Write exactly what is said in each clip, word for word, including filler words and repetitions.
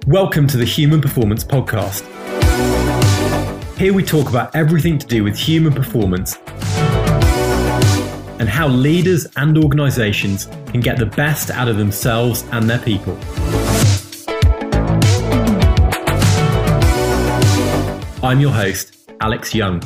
Welcome to the Human Performance Podcast. Here we talk about everything to do with human performance and how leaders and organisations can get the best out of themselves and their people. I'm your host, Alex Young.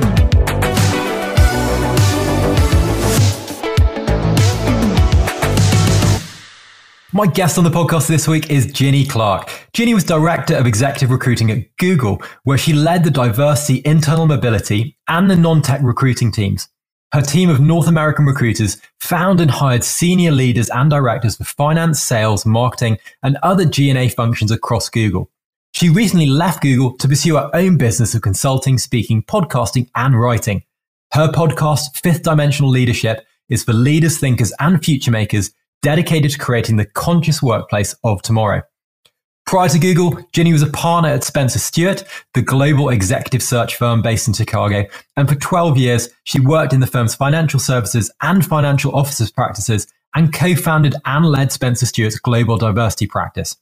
My guest on the podcast this week is Ginny Clark. Ginny was Director of Executive Recruiting at Google, where she led the diversity, internal mobility, and the non-tech recruiting teams. Her team of North American recruiters found and hired senior leaders and directors for finance, sales, marketing, and other G and A functions across Google. She recently left Google to pursue her own business of consulting, speaking, podcasting, and writing. Her podcast, Fifth Dimensional Leadership, is for leaders, thinkers, and future makers dedicated to creating the conscious workplace of tomorrow. Prior to Google, Ginny was a partner at Spencer Stuart, the global executive search firm based in Chicago, and for twelve years, she worked in the firm's financial services and financial offices practices and co-founded and led Spencer Stuart's global diversity practice.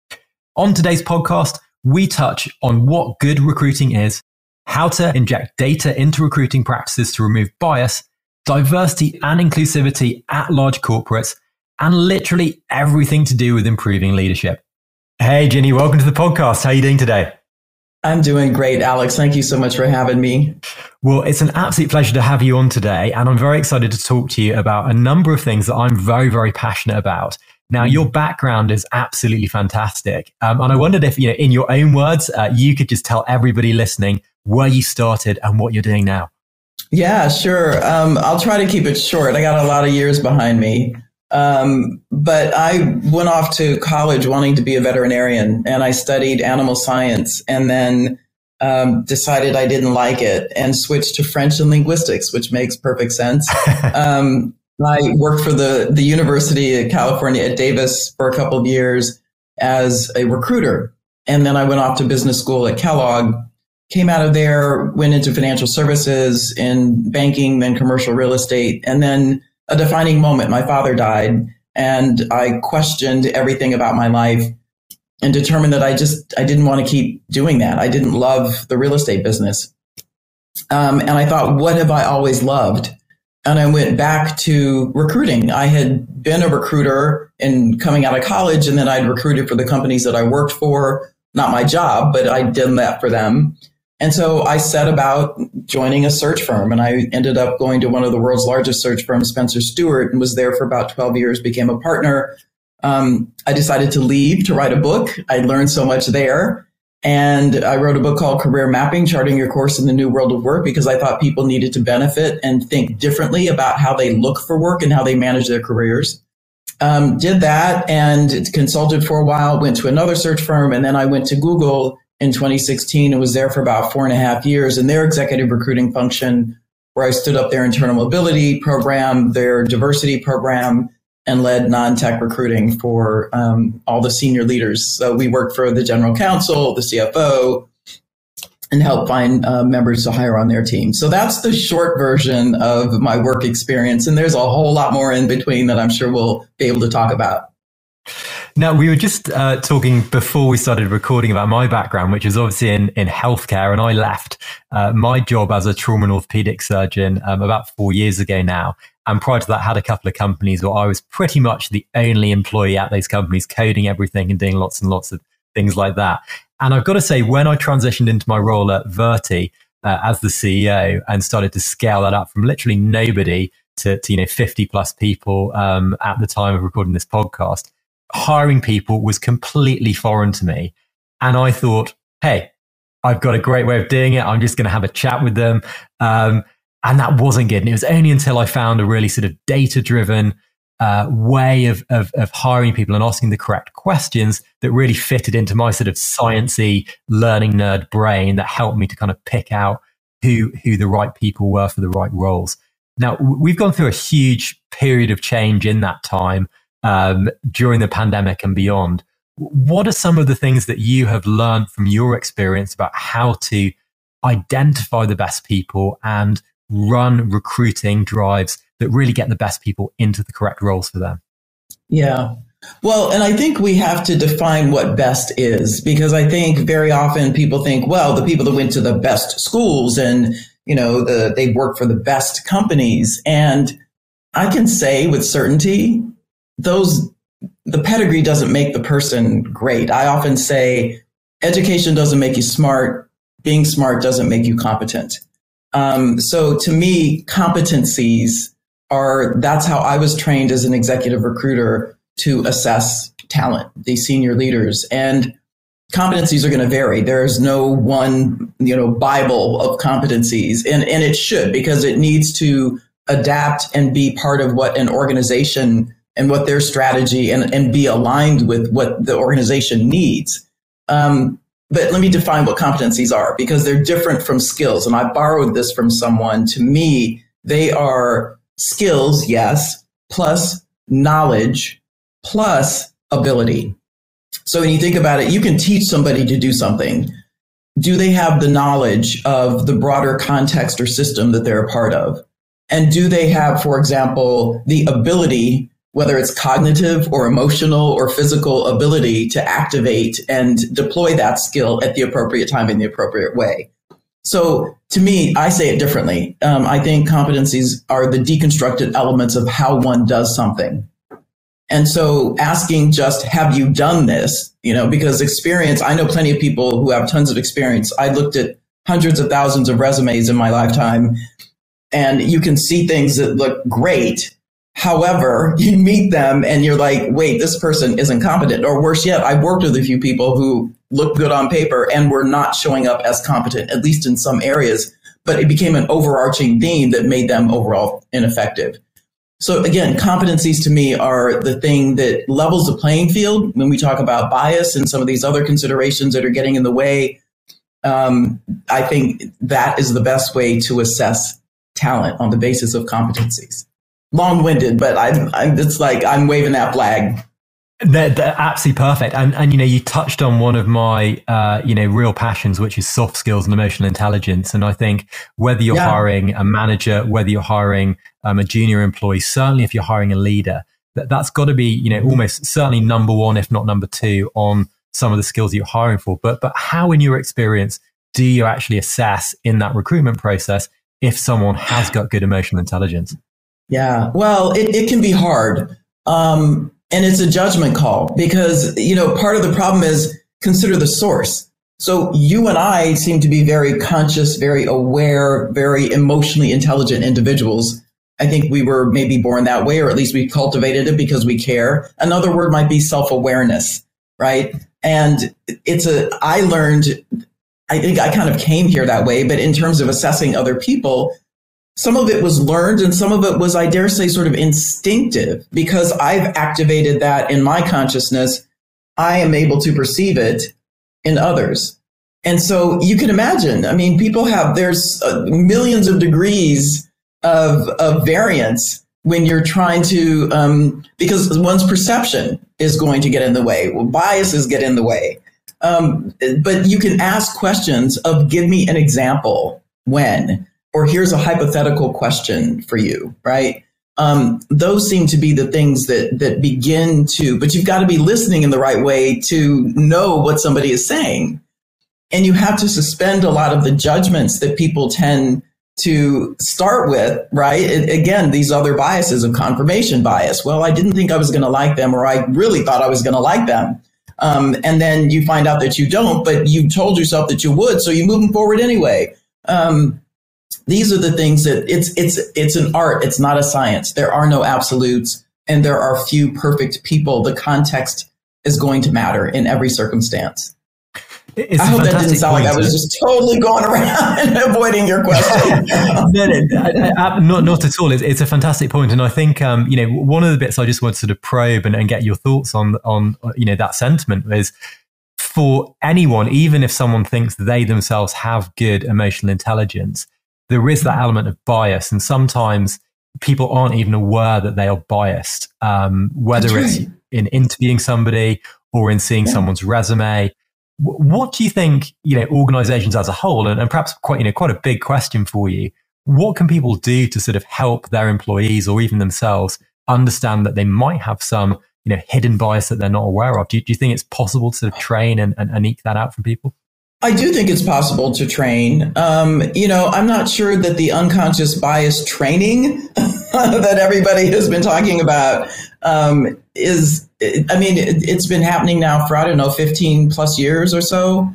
On today's podcast, we touch on what good recruiting is, how to inject data into recruiting practices to remove bias, diversity and inclusivity at large corporates, and literally everything to do with improving leadership. Hey, Ginny, welcome to the podcast. How are you doing today? I'm doing great, Alex. Thank you so much for having me. Well, it's an absolute pleasure to have you on today. And I'm very excited to talk to you about a number of things that I'm very, very passionate about. Now, your background is absolutely fantastic. Um, and I wondered if, you know, in your own words, uh, you could just tell everybody listening where you started and what you're doing now. Yeah, sure. Um, I'll try to keep it short. I got a lot of years behind me. Um, but I went off to college wanting to be a veterinarian, and I studied animal science and then um, decided I didn't like it and switched to French and linguistics, which makes perfect sense. um, I worked for the, the University of California at Davis for a couple of years as a recruiter. And then I went off to business school at Kellogg, came out of there, went into financial services in banking, then commercial real estate, and then a defining moment. My father died, and I questioned everything about my life and determined that I just, I didn't want to keep doing that. I didn't love the real estate business. Um, and I thought, what have I always loved? And I went back to recruiting. I had been a recruiter in coming out of college, and then I'd recruited for the companies that I worked for, not my job, but I did that for them. And so I set about joining a search firm, and I ended up going to one of the world's largest search firms, Spencer Stuart, and was there for about twelve years, became a partner. Um, I decided to leave to write a book. I learned so much there. And I wrote a book called Career Mapping, Charting Your Course in the New World of Work, because I thought people needed to benefit and think differently about how they look for work and how they manage their careers. Um, did that and consulted for a while, went to another search firm, and then I went to Google in twenty sixteen and was there for about four and a half years in their executive recruiting function, where I stood up their internal mobility program, their diversity program, and led non-tech recruiting for um, all the senior leaders. So we worked for the general counsel, the C F O, and helped find uh, members to hire on their team. So that's the short version of my work experience. And there's a whole lot more in between that I'm sure we'll be able to talk about. Now, we were just uh, talking before we started recording about my background, which is obviously in, in healthcare. And I left uh, my job as a trauma and orthopedic surgeon um, about four years ago now. And prior to that, had a couple of companies where I was pretty much the only employee at those companies, coding everything and doing lots and lots of things like that. And I've got to say, when I transitioned into my role at Verti uh, as the C E O and started to scale that up from literally nobody to, to you know, fifty plus people um, at the time of recording this podcast, hiring people was completely foreign to me. And I thought, hey, I've got a great way of doing it. I'm just going to have a chat with them. Um, and that wasn't good. And it was only until I found a really sort of data-driven uh, way of, of, of hiring people and asking the correct questions that really fitted into my sort of sciencey learning nerd brain that helped me to kind of pick out who, who the right people were for the right roles. Now, we've gone through a huge period of change in that time. Um, during the pandemic and beyond. What are some of the things that you have learned from your experience about how to identify the best people and run recruiting drives that really get the best people into the correct roles for them? Yeah. Well, and I think we have to define what best is, because I think very often people think, well, the people that went to the best schools and, you know, the, they work for the best companies. And I can say with certainty, those, the pedigree doesn't make the person great. I often say education doesn't make you smart. Being smart doesn't make you competent. Um, so to me, competencies are, that's how I was trained as an executive recruiter to assess talent, these senior leaders. And competencies are going to vary. There's no one, you know, Bible of competencies, and, and it should, because it needs to adapt and be part of what an organization and what their strategy and, and be aligned with what the organization needs. Um, but let me define what competencies are, because they're different from skills. And I borrowed this from someone. To me, they are skills, yes, plus knowledge, plus ability. So when you think about it, you can teach somebody to do something. Do they have the knowledge of the broader context or system that they're a part of? And do they have, for example, the ability, whether it's cognitive or emotional or physical ability, to activate and deploy that skill at the appropriate time in the appropriate way? So to me, I say it differently. Um, I think competencies are the deconstructed elements of how one does something. And so asking just, have you done this? You know, because experience, I know plenty of people who have tons of experience. I looked at hundreds of thousands of resumes in my lifetime, and you can see things that look great. However, you meet them and you're like, wait, this person isn't competent. Or worse yet, I've worked with a few people who look good on paper and were not showing up as competent, at least in some areas, but it became an overarching theme that made them overall ineffective. So again, competencies to me are the thing that levels the playing field when we talk about bias and some of these other considerations that are getting in the way. Um, I think that is the best way to assess talent, on the basis of competencies. Long-winded, but I'm, I'm, it's like I'm waving that flag. They're, they're absolutely perfect. And, and, you know, you touched on one of my, uh, you know, real passions, which is soft skills and emotional intelligence. And I think whether you're yeah. hiring a manager, whether you're hiring um, a junior employee, certainly if you're hiring a leader, that, that's got to be, you know, almost certainly number one, if not number two, on some of the skills you're hiring for. But, but how, in your experience, do you actually assess in that recruitment process if someone has got good emotional intelligence? Yeah, well, it, it can be hard. Um, And it's a judgment call, because, you know, part of the problem is consider the source. So you and I seem to be very conscious, very aware, very emotionally intelligent individuals. I think we were maybe born that way, or at least we cultivated it because we care. Another word might be self-awareness, right? And it's a, I learned, I think I kind of came here that way, but in terms of assessing other people, some of it was learned and some of it was, I dare say, sort of instinctive, because I've activated that in my consciousness. I am able to perceive it in others. And so you can imagine, I mean, people have, there's uh, millions of degrees of, of variance when you're trying to, um, because one's perception is going to get in the way. Well, biases get in the way. Um, but you can ask questions of, give me an example when, or here's a hypothetical question for you, right? Um, those seem to be the things that that begin to, but you've got to be listening in the right way to know what somebody is saying. And you have to suspend a lot of the judgments that people tend to start with, right? It, again, these other biases of confirmation bias. Well, I didn't think I was going to like them, or I really thought I was going to like them. Um, and then you find out that you don't, but you told yourself that you would, so you move them forward anyway. Um, These are the things that it's it's it's an art. It's not a science. There are no absolutes, and there are few perfect people. The context is going to matter in every circumstance. It's I hope that didn't sound point, like I was just totally going around and avoiding your question. no, no, not not at all. It's, it's a fantastic point, and I think um, you know, one of the bits I just wanted to sort of probe and, and get your thoughts on on you know, that sentiment is, for anyone, even if someone thinks they themselves have good emotional intelligence, there is that element of bias, and sometimes people aren't even aware that they are biased, um, whether right. it's in interviewing somebody or in seeing yeah. someone's resume. What do you think, you know, organizations as a whole, and, and perhaps quite, you know, quite a big question for you, what can people do to sort of help their employees or even themselves understand that they might have some you know, hidden bias that they're not aware of? Do you, do you think it's possible to train and, and, and eke that out from people? I do think it's possible to train. Um, you know, I'm not sure that the unconscious bias training that everybody has been talking about um, is, I mean, it, it's been happening now for, I don't know, fifteen plus years or so.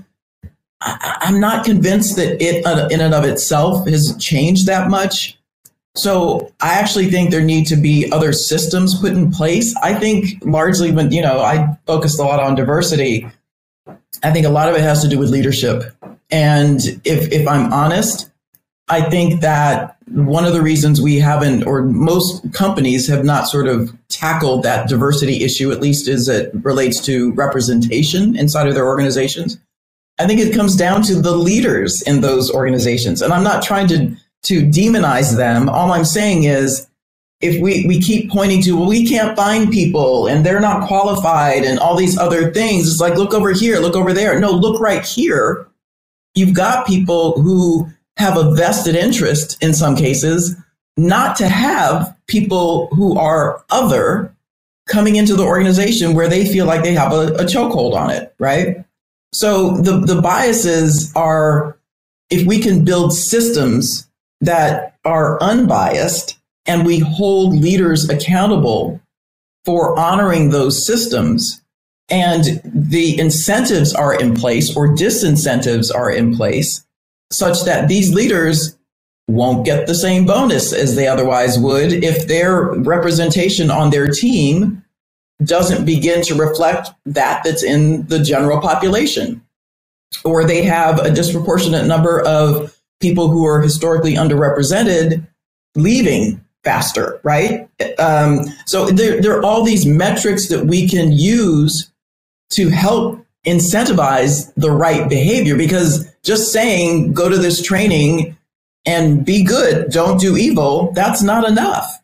I, I'm not convinced that it uh, in and of itself has changed that much. So I actually think there need to be other systems put in place. I think largely when, you know, I focused a lot on diversity. I think a lot of it has to do with leadership. And if, if I'm honest, I think that one of the reasons we haven't, or most companies have not sort of tackled that diversity issue, at least as it relates to representation inside of their organizations, I think it comes down to the leaders in those organizations. And I'm not trying to, to demonize them. All I'm saying is, if we, we keep pointing to, well, we can't find people and they're not qualified and all these other things, it's like, look over here, look over there. No, look right here. You've got people who have a vested interest in some cases not to have people who are other coming into the organization where they feel like they have a, a chokehold on it, right? So the, the biases are, if we can build systems that are unbiased, and we hold leaders accountable for honoring those systems, and the incentives are in place or disincentives are in place such that these leaders won't get the same bonus as they otherwise would if their representation on their team doesn't begin to reflect that that's in the general population, or they have a disproportionate number of people who are historically underrepresented leaving faster, right? Um, so there, there are all these metrics that we can use to help incentivize the right behavior, because just saying, go to this training and be good, don't do evil, that's not enough.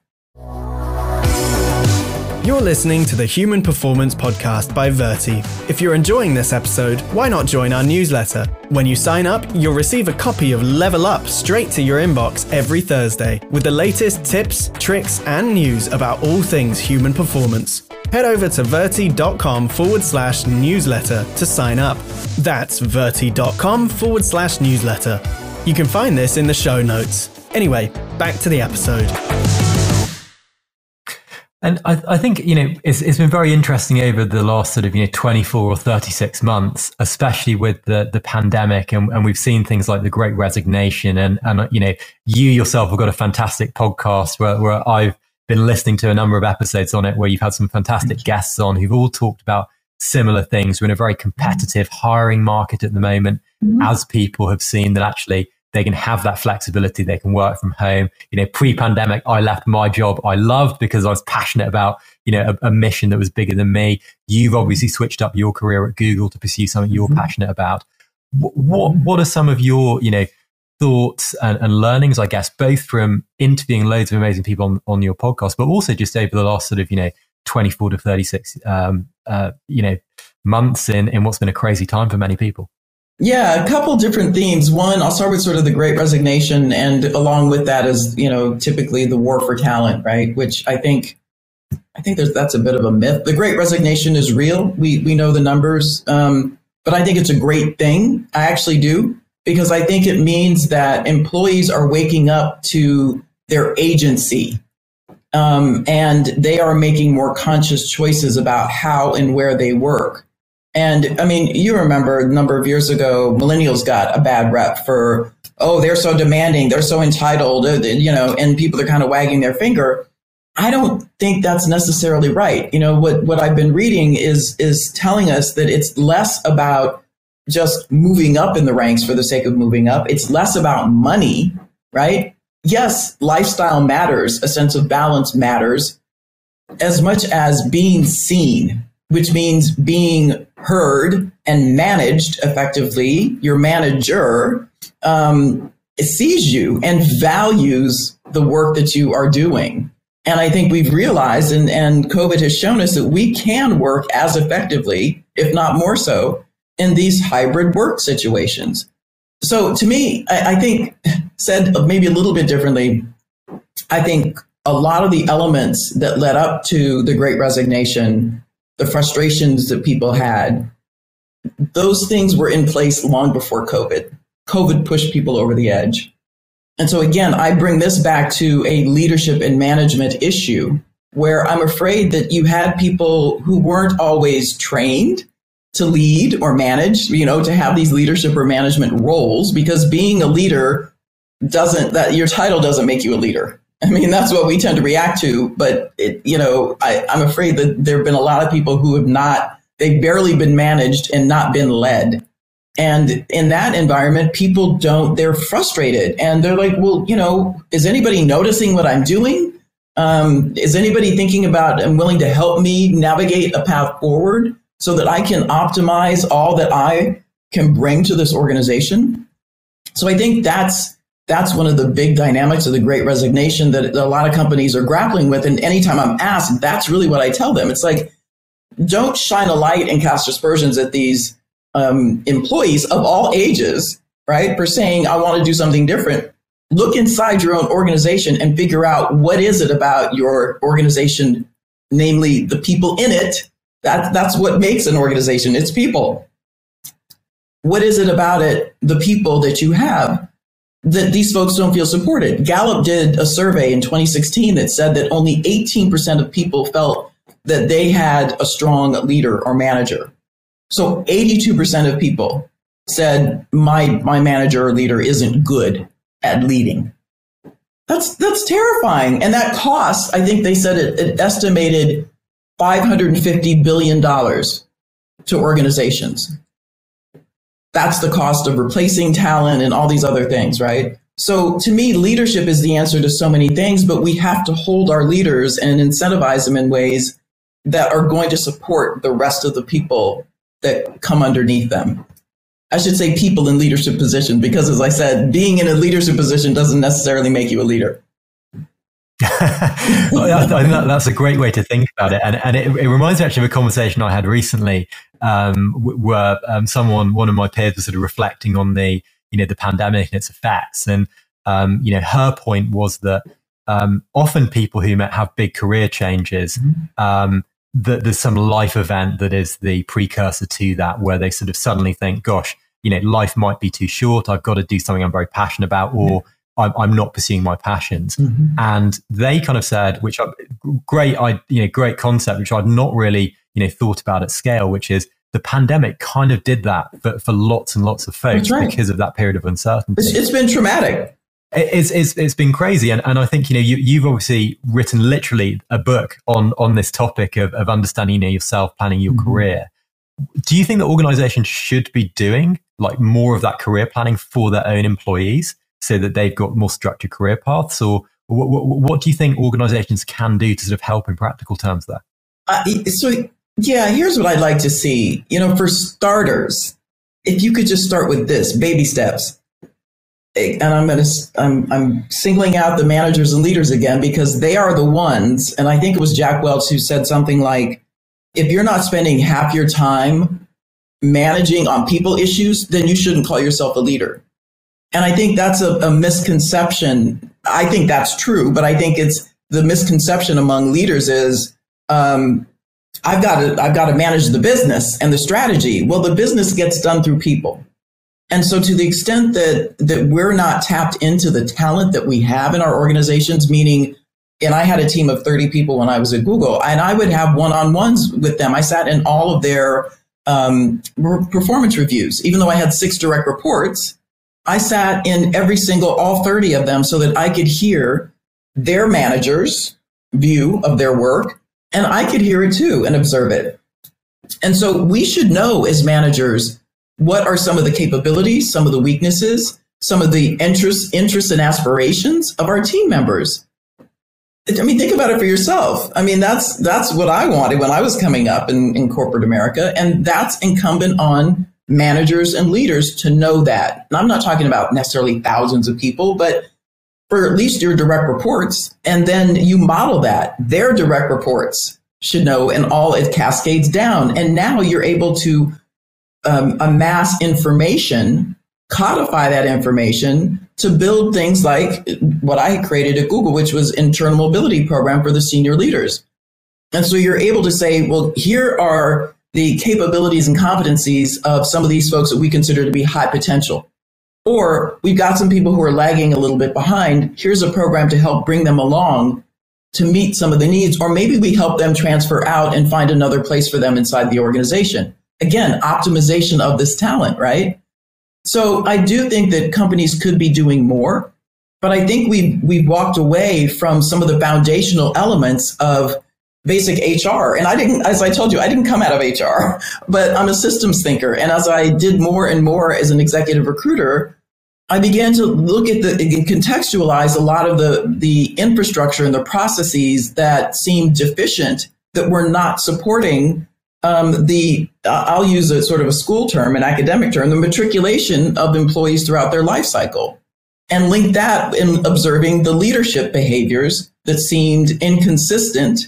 You're listening to the Human Performance Podcast by Verti. If you're enjoying this episode, why not join our newsletter? When you sign up, you'll receive a copy of Level Up straight to your inbox every Thursday with the latest tips, tricks, and news about all things human performance. Head over to verti.com forward slash newsletter to sign up. That's verti.com forward slash newsletter. You can find this in the show notes. Anyway, back to the episode. And I, I think, you know, it's, it's been very interesting over the last sort of, you know, twenty-four or thirty-six months, especially with the, the pandemic. And, and we've seen things like the Great Resignation. And, and, you know, you yourself have got a fantastic podcast where, where I've been listening to a number of episodes on it, where you've had some fantastic guests on who've all talked about similar things. We're in a very competitive hiring market at the moment, mm-hmm. as people have seen that actually they can have that flexibility. They can work from home. You know, pre-pandemic, I left my job I loved because I was passionate about, you know, a, a mission that was bigger than me. You've obviously switched up your career at Google to pursue something you're mm-hmm. passionate about. What, what, what are some of your, you know, thoughts and, and learnings, I guess, both from interviewing loads of amazing people on, on your podcast, but also just over the last sort of, you know, twenty-four to thirty-six, um, uh, you know, months in, in what's been a crazy time for many people? Yeah, a couple different themes. One, I'll start with sort of the Great Resignation, and along with that is, you know, typically the war for talent, right? Which I think, I think there's, that's a bit of a myth. The Great Resignation is real. We we know the numbers, um, but I think it's a great thing. I actually do, because I think it means that employees are waking up to their agency, um, and they are making more conscious choices about how and where they work. And I mean, you remember a number of years ago, millennials got a bad rep for, oh, they're so demanding, they're so entitled, you know, and people are kind of wagging their finger. I don't think that's necessarily right. You know, what, what I've been reading is, is telling us that it's less about just moving up in the ranks for the sake of moving up. It's less about money, right? Yes, lifestyle matters, a sense of balance matters, as much as being seen, which means being heard and managed effectively. Your manager um, sees you and values the work that you are doing. And I think we've realized, and, and COVID has shown us, that we can work as effectively, if not more so, in these hybrid work situations. So to me, I, I think, said maybe a little bit differently, I think a lot of the elements that led up to the Great Resignation, the frustrations that people had, those things were in place long before COVID. COVID pushed people over the edge. And so again, I bring this back to a leadership and management issue where I'm afraid that you had people who weren't always trained to lead or manage, you know, to have these leadership or management roles, because being a leader doesn't, that your title doesn't make you a leader. I mean, that's what we tend to react to. But, it, you know, I, I'm afraid that there have been a lot of people who have not, they've barely been managed and not been led. And in that environment, people don't, they're frustrated and they're like, well, you know, is anybody noticing what I'm doing? Um, is anybody thinking about and willing to help me navigate a path forward so that I can optimize all that I can bring to this organization? So I think that's that's one of the big dynamics of the Great Resignation that a lot of companies are grappling with. And anytime I'm asked, that's really what I tell them. It's like, don't shine a light and cast aspersions at these um, employees of all ages, right, for saying, I want to do something different. Look inside your own organization and figure out what is it about your organization, namely the people in it. That, that's what makes an organization. It's people. What is it about it, the people that you have, that these folks don't feel supported? Gallup did a survey in twenty sixteen that said that only eighteen percent of people felt that they had a strong leader or manager. So eighty-two percent of people said, my, my manager or leader isn't good at leading. That's that's terrifying. And that costs, I think they said it, it estimated five hundred fifty billion dollars to organizations. That's the cost of replacing talent and all these other things, right? So to me, leadership is the answer to so many things, but we have to hold our leaders and incentivize them in ways that are going to support the rest of the people that come underneath them. I should say people in leadership position, because as I said, being in a leadership position doesn't necessarily make you a leader. Well, I think that, that's a great way to think about it. And, and it, it reminds me actually of a conversation I had recently um, where um, someone, one of my peers was sort of reflecting on the, you know, the pandemic and its effects. And, um, you know, her point was that um, often people who might have big career changes, mm-hmm. um, that there's some life event that is the precursor to that, where they sort of suddenly think, gosh, you know, life might be too short. I've got to do something I'm very passionate about, or mm-hmm. I'm, I'm not pursuing my passions. Mm-hmm. And they kind of said, which are great, I, you know, great concept, which I'd not really, you know, thought about at scale, which is the pandemic kind of did that for, for lots and lots of folks right. because of that period of uncertainty. It's, it's been traumatic. It's, it's, it's been crazy. And, and I think, you know, you, you've obviously written literally a book on, on this topic of, of understanding, you know, yourself, planning your mm-hmm. career. Do you think that organizations should be doing like more of that career planning for their own employees so that they've got more structured career paths? Or what, what, what do you think organizations can do to sort of help in practical terms there? Uh, so, yeah, here's what I'd like to see. You know, for starters, if you could just start with this, baby steps. And I'm going to, I'm, I'm singling out the managers and leaders again, because they are the ones. And I think it was Jack Welch who said something like, if you're not spending half your time managing on people issues, then you shouldn't call yourself a leader. And I think that's a, a misconception. I think that's true, but I think it's the misconception among leaders is, um, I've got to, I've got to manage the business and the strategy. Well, the business gets done through people. And so to the extent that, that we're not tapped into the talent that we have in our organizations, meaning, and I had a team of thirty people when I was at Google, and I would have one-on-ones with them. I sat in all of their um, performance reviews. Even though I had six direct reports, I sat in every single, all thirty of them so that I could hear their managers' view of their work, and I could hear it too and observe it. And so we should know as managers, what are some of the capabilities, some of the weaknesses, some of the interests, interests and aspirations of our team members? I mean, think about it for yourself. I mean, that's that's what I wanted when I was coming up in, in corporate America. And that's incumbent on managers and leaders to know that. And I'm not talking about necessarily thousands of people, but for at least your direct reports. And then you model that. Their direct reports should know, and all it cascades down. And now you're able to Um, amass information, codify that information to build things like what I created at Google, which was internal mobility program for the senior leaders. And so you're able to say, well, here are the capabilities and competencies of some of these folks that we consider to be high potential. Or we've got some people who are lagging a little bit behind. Here's a program to help bring them along to meet some of the needs. Or maybe we help them transfer out and find another place for them inside the organization. Again, optimization of this talent, right? So I do think that companies could be doing more, but I think we've, we've walked away from some of the foundational elements of basic H R. And I didn't, as I told you, I didn't come out of H R, but I'm a systems thinker. And as I did more and more as an executive recruiter, I began to look at the and contextualize a lot of the, the infrastructure and the processes that seemed deficient, that were not supporting um, the, uh, I'll use a sort of a school term, an academic term, the matriculation of employees throughout their life cycle, and link that in observing the leadership behaviors that seemed inconsistent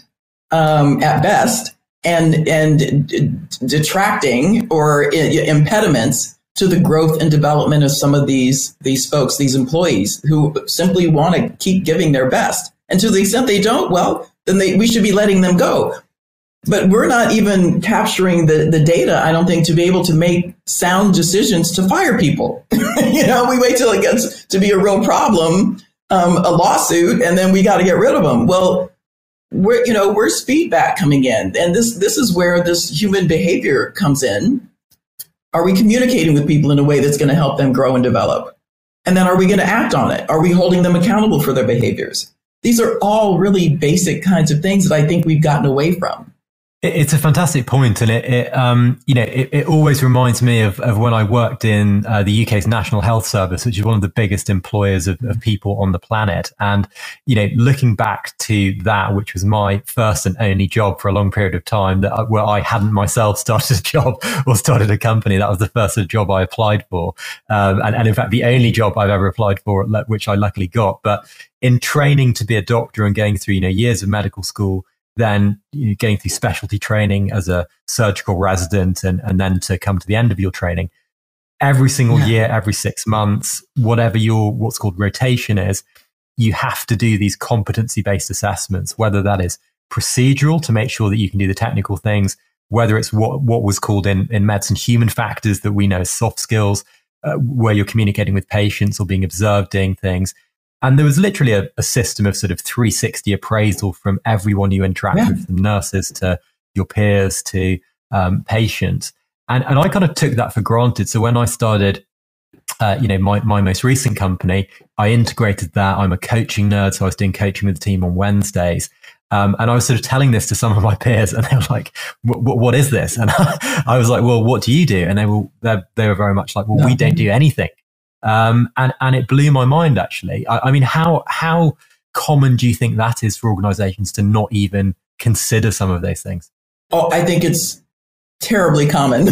um, at best, and, and d- detracting or I- impediments to the growth and development of some of these, these folks, these employees who simply want to keep giving their best. And to the extent they don't, well, then they, we should be letting them go. But we're not even capturing the, the data, I don't think, to be able to make sound decisions to fire people. You know, we wait till it gets to be a real problem, um, a lawsuit, and then we got to get rid of them. Well, where, you know, where's feedback coming in? And this, this is where this human behavior comes in. Are we communicating with people in a way that's going to help them grow and develop? And then are we going to act on it? Are we holding them accountable for their behaviors? These are all really basic kinds of things that I think we've gotten away from. It's a fantastic point, and it, it um, you know, it, it always reminds me of, of when I worked in uh, the U K's National Health Service, which is one of the biggest employers of, of people on the planet. And you know, looking back to that, which was my first and only job for a long period of time, that I, where I hadn't myself started a job or started a company, that was the first sort of job I applied for, um, and, and in fact, the only job I've ever applied for, which I luckily got. But in training to be a doctor and going through, you know, years of medical school, then you know, going through specialty training as a surgical resident, and, and then to come to the end of your training, every single yeah. year, every six months, whatever your what's called rotation is, you have to do these competency-based assessments, whether that is procedural to make sure that you can do the technical things, whether it's what, what was called in, in medicine human factors that we know as soft skills, uh, where you're communicating with patients or being observed doing things. And there was literally a, a system of sort of three sixty appraisal from everyone you interact yeah. with, from nurses to your peers to um, patients. And, and I kind of took that for granted. So when I started, uh, you know, my, my most recent company, I integrated that. I'm a coaching nerd, so I was doing coaching with the team on Wednesdays. Um, and I was sort of telling this to some of my peers, and they were like, what is this? And I, I was like, well, what do you do? And they were, they were very much like, well, no. we don't do anything. Um, and, and it blew my mind, actually. I, I mean, how, how common do you think that is for organizations to not even consider some of those things? Oh, I think it's terribly common.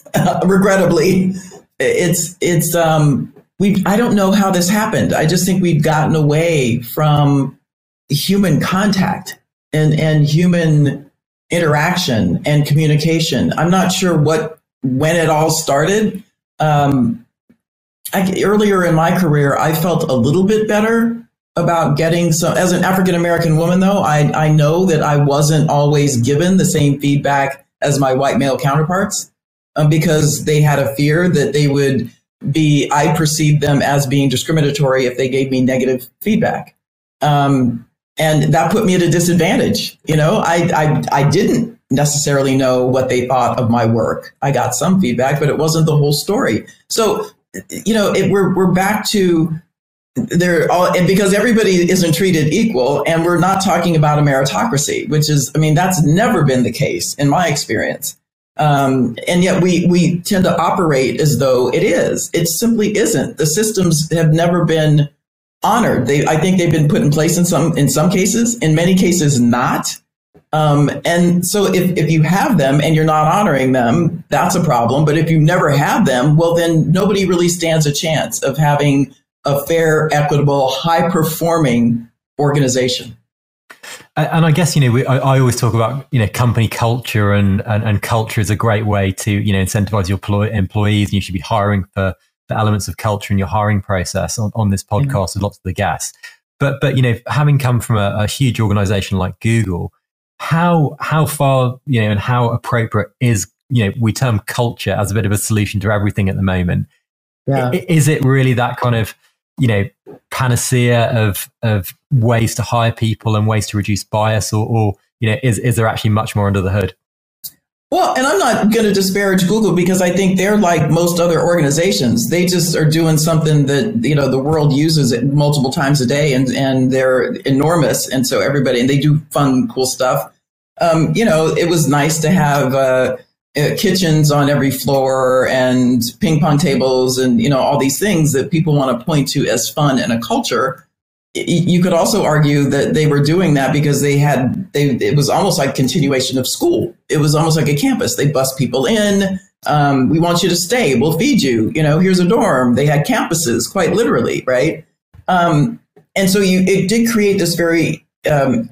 Regrettably, it's, it's, um, we, I don't know how this happened. I just think we've gotten away from human contact and, and human interaction and communication. I'm not sure what, when it all started. Um, I, earlier in my career, I felt a little bit better about getting some, as an African-American woman, though, I, I know that I wasn't always given the same feedback as my white male counterparts, um, because they had a fear that they would be, I perceived them as being discriminatory if they gave me negative feedback. Um, and that put me at a disadvantage. You know, I, I, I didn't necessarily know what they thought of my work. I got some feedback, but it wasn't the whole story. So, you know, it, we're we're back to they're all, and because everybody isn't treated equal, and we're not talking about a meritocracy, which is, I mean, that's never been the case in my experience. Um, and yet we we tend to operate as though it is. It simply isn't. The systems have never been honored. They, I think they've been put in place in some in some cases, in many cases not. Um, and so if, if you have them and you're not honoring them, that's a problem. But if you never have them, well, then nobody really stands a chance of having a fair, equitable, high performing organization. And I guess, you know, we, I, I always talk about, you know, company culture, and, and, and culture is a great way to, you know, incentivize your employ, employees. And you should be hiring for the elements of culture in your hiring process on, on this podcast mm-hmm. with lots of the guests. But, but, you know, having come from a, a huge organization like Google, how, how far, you know, and how appropriate is, you know, we term culture as a bit of a solution to everything at the moment. Yeah. Is it really that kind of, you know, panacea of, of ways to hire people and ways to reduce bias, or, or, you know, is, is there actually much more under the hood? Well, and I'm not going to disparage Google, because I think they're like most other organizations. They just are doing something that, you know, the world uses it multiple times a day, and, and they're enormous. And so everybody, and they do fun, cool stuff. Um, you know, it was nice to have uh, uh, kitchens on every floor and ping pong tables and, you know, all these things that people want to point to as fun and a culture. You could also argue that they were doing that because they had, they, it was almost like continuation of school. It was almost like a campus. They bust people in. Um, we want you to stay. We'll feed you. You know, here's a dorm. They had campuses, quite literally, right? Um, and so you, it did create this very, um,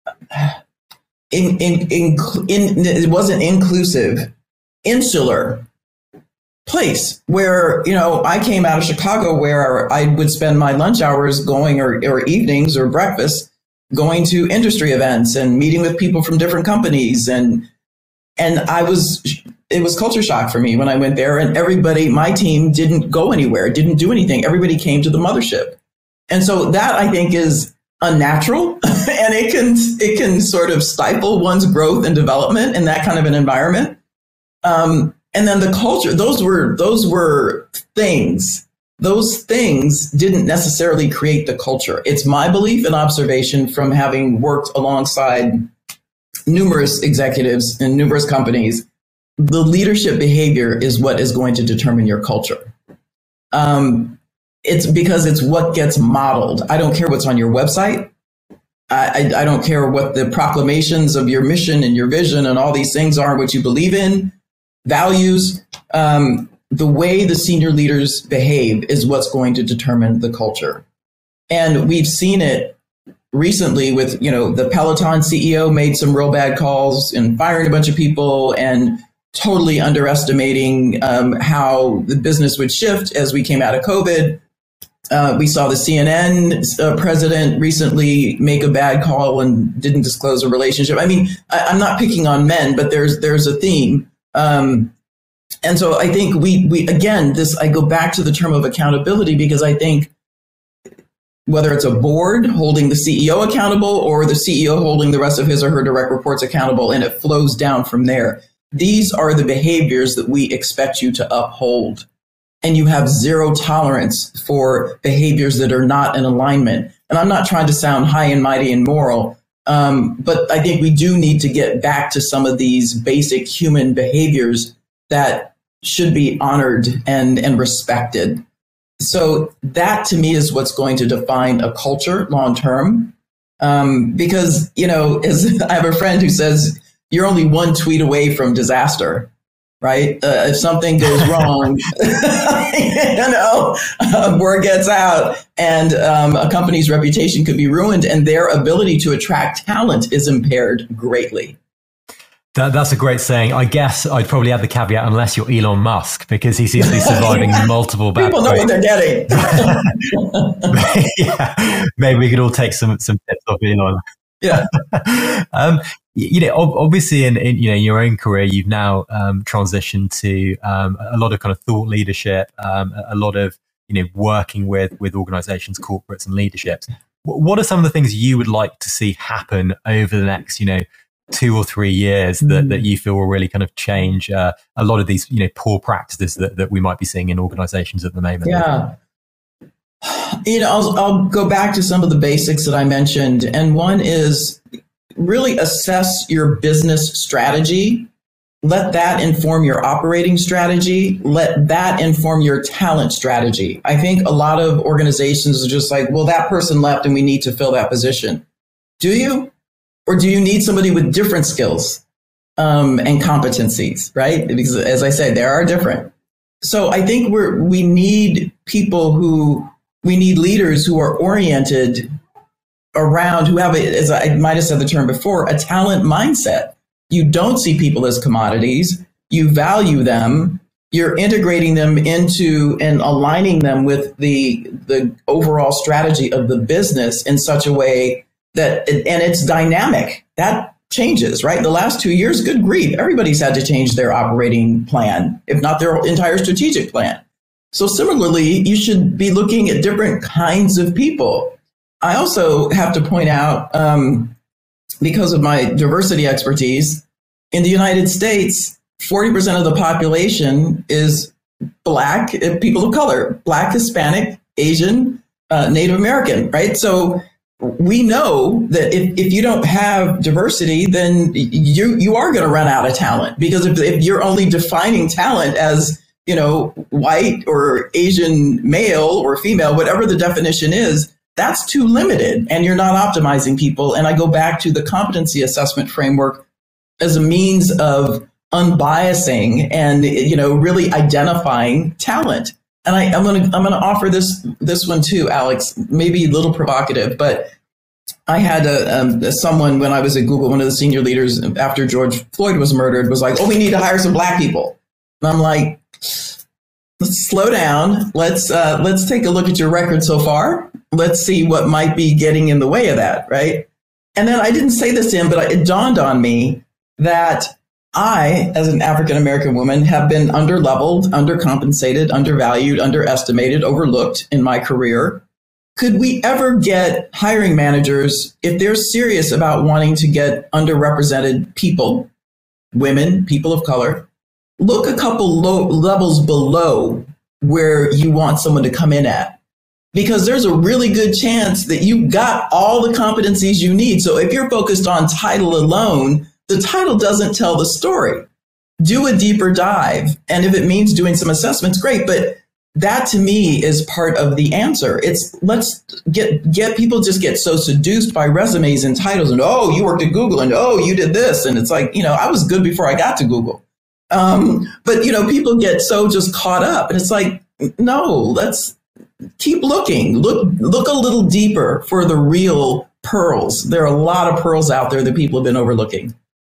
in, in, in, in, it wasn't inclusive, insular place where, you know, I came out of Chicago, where I would spend my lunch hours going, or, or evenings or breakfast, going to industry events and meeting with people from different companies. And, and I was, it was culture shock for me when I went there, and everybody, my team didn't go anywhere, didn't do anything. Everybody came to the mothership. And so that, I think, is unnatural, and it can, it can sort of stifle one's growth and development in that kind of an environment. Um, And then the culture, those were those were things. Those things didn't necessarily create the culture. It's my belief and observation from having worked alongside numerous executives in numerous companies. The leadership behavior is what is going to determine your culture. Um, it's because it's what gets modeled. I don't care what's on your website. I, I, I don't care what the proclamations of your mission and your vision and all these things are, what you believe in. Values, um, the way the senior leaders behave is what's going to determine the culture. And we've seen it recently with, you know, the Peloton C E O made some real bad calls and firing a bunch of people and totally underestimating um, how the business would shift as we came out of COVID. Uh, we saw the C N N uh, president recently make a bad call and didn't disclose a relationship. I mean, I, I'm not picking on men, but there's there's a theme. Um, and so I think we, we, again, this, I go back to the term of accountability, because I think whether it's a board holding the C E O accountable or the C E O holding the rest of his or her direct reports accountable, and it flows down from there, these are the behaviors that we expect you to uphold. And you have zero tolerance for behaviors that are not in alignment. And I'm not trying to sound high and mighty and moral. Um, but I think we do need to get back to some of these basic human behaviors that should be honored and, and respected. So that, to me, is what's going to define a culture long term. Um, because, you know, as I have a friend who says, you're only one tweet away from disaster, right? Uh, if something goes wrong, you know, uh, word gets out, and um, a company's reputation could be ruined, and their ability to attract talent is impaired greatly. That, that's a great saying. I guess I'd probably add the caveat, unless you're Elon Musk, because he seems to be surviving multiple bad People know breaks. what they're getting. Yeah, maybe we could all take some some tips off Elon. Yeah. um, you know, obviously, in, in you know your own career, you've now um, transitioned to um, a lot of kind of thought leadership, um, a lot of you know working with with organisations, corporates, and leaderships. What are some of the things you would like to see happen over the next, you know, two or three years that, that you feel will really kind of change uh, a lot of these, you know, poor practices that, that we might be seeing in organizations at the moment? Yeah. You know, I'll, I'll go back to some of the basics that I mentioned. And one is really assess your business strategy. Let that inform your operating strategy. Let that inform your talent strategy. I think a lot of organizations are just like, well, that person left and we need to fill that position. Do you? Or do you need somebody with different skills um, and competencies, right? Because as I said, they are different. So I think we're, we need people who, we need leaders who are oriented around, who have, a, as I might have said the term before, a talent mindset. You don't see people as commodities. You value them. you're integrating them into and aligning them with the the overall strategy of the business in such a way that, and it's dynamic. That changes, right? The last two years, good grief, everybody's had to change their operating plan, if not their entire strategic plan. So similarly, you should be looking at different kinds of people. I also have to point out, um, because of my diversity expertise, in the United States, forty percent of the population is Black, people of color, Black, Hispanic, Asian, uh, Native American, right? So we know that if, if you don't have diversity, then you you are going to run out of talent, because if, if you're only defining talent as, you know, white or Asian male or female, whatever the definition is, that's too limited and you're not optimizing people. And I go back to the competency assessment framework as a means of unbiasing and, you know, really identifying talent. And I, I'm going to I'm going to offer this this one too, Alex, maybe a little provocative, but I had a, um, someone when I was at Google, one of the senior leaders after George Floyd was murdered, was like, oh, we need to hire some Black people. And I'm like, let's slow down. Let's uh, let's take a look at your record so far. Let's see what might be getting in the way of that. Right. And then I didn't say this to him, but it dawned on me that I, as an African-American woman, have been underleveled, undercompensated, undervalued, underestimated, overlooked in my career. Could we ever get hiring managers, if they're serious about wanting to get underrepresented people, women, people of color, look a couple low levels below where you want someone to come in at? Because there's a really good chance that you've got all the competencies you need. So if you're focused on title alone, the title doesn't tell the story. Do a deeper dive. And if it means doing some assessments, great. But that to me is part of the answer. It's let's get get people just get so seduced by resumes and titles and, oh, you worked at Google and, oh, you did this. And it's like, you know, I was good before I got to Google. Um, but, you know, people get so just caught up and it's like, no, let's keep looking. Look, look a little deeper for the real pearls. There are a lot of pearls out there that people have been overlooking.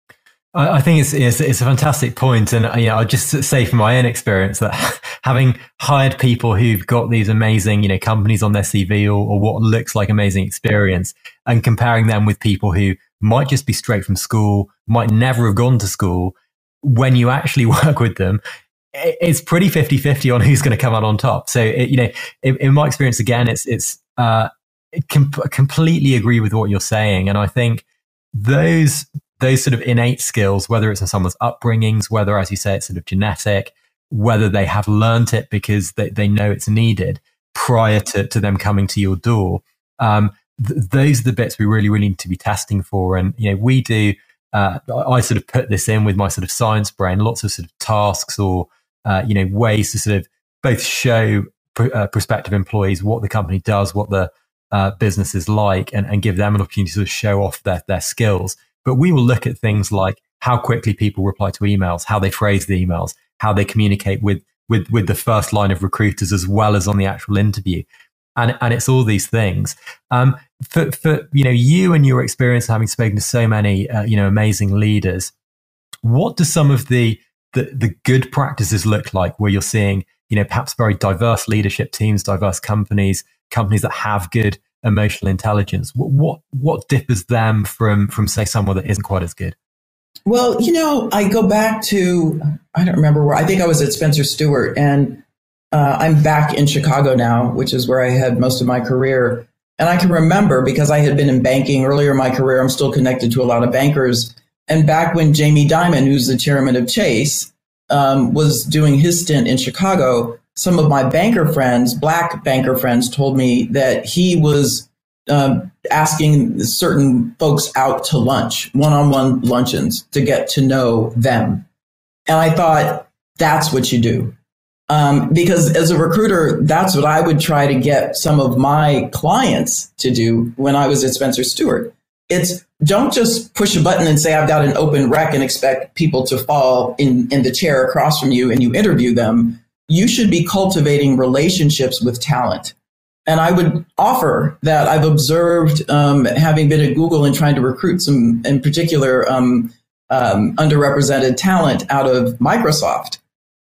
I think it's, it's it's a fantastic point, and you know, I'll just say from my own experience that having hired people who've got these amazing, you know, companies on their C V or, or what looks like amazing experience, and comparing them with people who might just be straight from school, might never have gone to school, when you actually work with them, it's pretty fifty-fifty on who's going to come out on top. So, it, you know, in, in my experience, again, it's it's uh, com- completely agree with what you're saying, and I think those. Those sort of innate skills, whether it's in someone's upbringings, whether, as you say, it's sort of genetic, whether they have learned it because they, they know it's needed prior to, to them coming to your door. Um, th- those are the bits we really, really need to be testing for. And, you know, we do, uh, I sort of put this in with my sort of science brain, lots of sort of tasks or, uh, you know, ways to sort of both show pr- uh, prospective employees what the company does, what the uh, business is like, and, and give them an opportunity to sort of show off their, their skills. But we will look at things like how quickly people reply to emails, how they phrase the emails, how they communicate with with with the first line of recruiters as well as on the actual interview, and and it's all these things. Um, for for you know you and your experience having spoken to so many uh, you know amazing leaders, what do some of the, the the good practices look like where you're seeing you know perhaps very diverse leadership teams, diverse companies, companies that have good emotional intelligence? What, what what differs them from from say someone that isn't quite as good? Well, you know, I go back to, I don't remember where, I think I was at Spencer Stuart, and uh, I'm back in Chicago now, which is where I had most of my career. And I can remember, because I had been in banking earlier in my career, I'm still connected to a lot of bankers. And back when Jamie Dimon, who's the chairman of Chase, um, was doing his stint in Chicago, some of my banker friends, Black banker friends, told me that he was uh, asking certain folks out to lunch, one-on-one luncheons, to get to know them. And I thought, that's what you do. Um, because as a recruiter, that's what I would try to get some of my clients to do when I was at Spencer Stuart. It's don't just push a button and say, I've got an open rec and expect people to fall in, in the chair across from you and you interview them. You should be cultivating relationships with talent. And I would offer that I've observed, um, having been at Google and trying to recruit some, in particular, um, um, underrepresented talent out of Microsoft,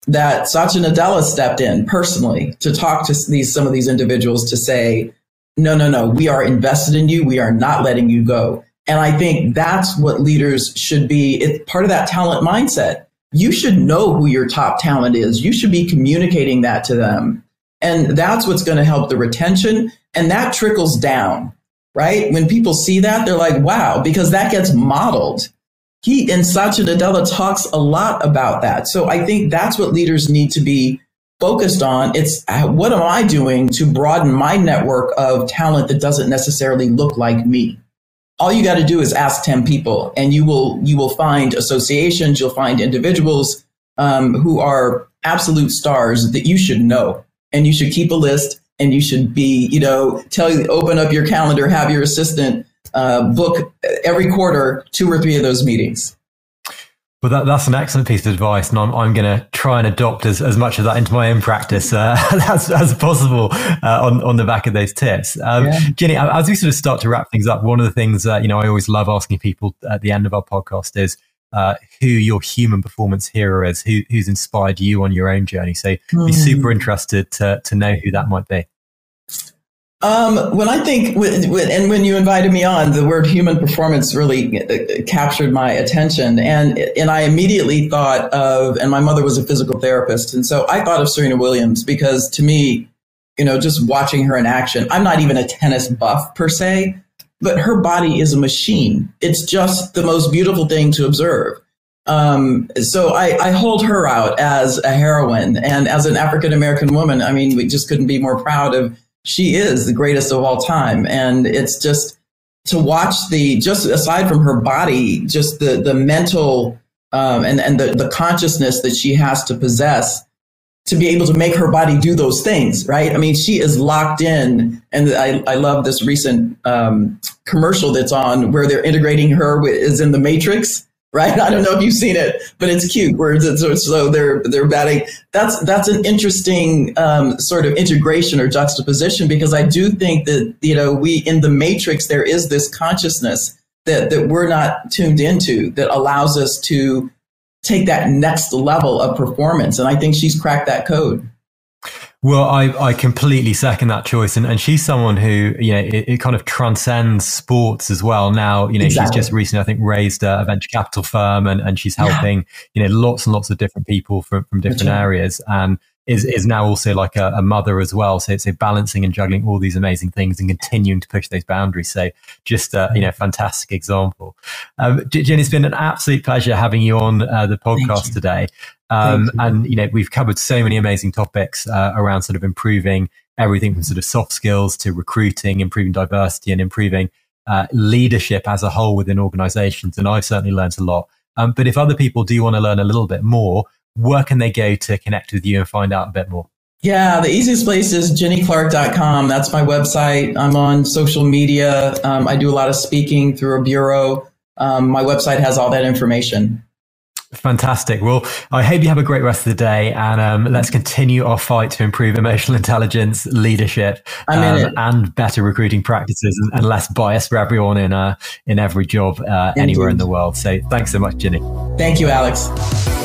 that Satya Nadella stepped in personally to talk to these some of these individuals to say, no, no, no, we are invested in you. We are not letting you go. And I think that's what leaders should be. It's part of that talent mindset. You should know who your top talent is. You should be communicating that to them. And that's what's going to help the retention. And that trickles down, right? When people see that, they're like, wow, because that gets modeled. He and Satya Nadella talks a lot about that. So I think that's what leaders need to be focused on. It's what am I doing to broaden my network of talent that doesn't necessarily look like me? All you got to do is ask ten people, and you will you will find associations, you'll find individuals um, who are absolute stars that you should know, and you should keep a list, and you should be, you know, tell you, open up your calendar, have your assistant uh, book every quarter two or three of those meetings. Well, that, that's an excellent piece of advice, and I'm, I'm going to try and adopt as, as much of that into my own practice uh, as, as possible uh, on, on the back of those tips. Um, yeah. Ginny, as we sort of start to wrap things up, one of the things uh, you know I always love asking people at the end of our podcast is uh, who your human performance hero is, who, who's inspired you on your own journey. So mm. be super interested to to know who that might be. Um, when I think, and when you invited me on, the word human performance really captured my attention. And, and I immediately thought of, and my mother was a physical therapist. And so I thought of Serena Williams because to me, you know, just watching her in action, I'm not even a tennis buff per se, but her body is a machine. It's just the most beautiful thing to observe. Um, so I, I hold her out as a heroine, and as an African-American woman, I mean, we just couldn't be more proud of. She is the greatest of all time. And it's just to watch the, just aside from her body, just the, the mental um, and, and the, the consciousness that she has to possess to be able to make her body do those things, right? I mean, she is locked in. And I, I love this recent um, commercial that's on where they're integrating her with, is in the Matrix. Right. I don't know if you've seen it, but it's cute where it's, so they're they're batting. That's that's an interesting um, sort of integration or juxtaposition, because I do think that, you know, we in the Matrix, there is this consciousness that that we're not tuned into that allows us to take that next level of performance. And I think she's cracked that code. Well, I, I completely second that choice. And, and she's someone who, you know, it, it kind of transcends sports as well. Now, you know, exactly. She's just recently, I think, raised a venture capital firm, and, and she's helping, yeah. you know, lots and lots of different people from, from different right. areas, and is, is now also like a, a mother as well. So it's a balancing and juggling all these amazing things and continuing to push those boundaries. So just, uh, you know, fantastic example. Um, Jen, it's been an absolute pleasure having you on uh, the podcast today. Um, and, you know, we've covered so many amazing topics uh, around sort of improving everything from sort of soft skills to recruiting, improving diversity, and improving uh, leadership as a whole within organizations. And I've certainly learned a lot. Um, but if other people do want to learn a little bit more, where can they go to connect with you and find out a bit more? Yeah, the easiest place is jenny clark dot com. That's my website. I'm on social media. Um, I do a lot of speaking through a bureau. Um, my website has all that information. Fantastic. Well, I hope you have a great rest of the day, and um, let's continue our fight to improve emotional intelligence, leadership, um, and better recruiting practices, and, and less bias for everyone in uh, in every job uh, anywhere in the world. So thanks so much, Ginny. Thank you, Alex.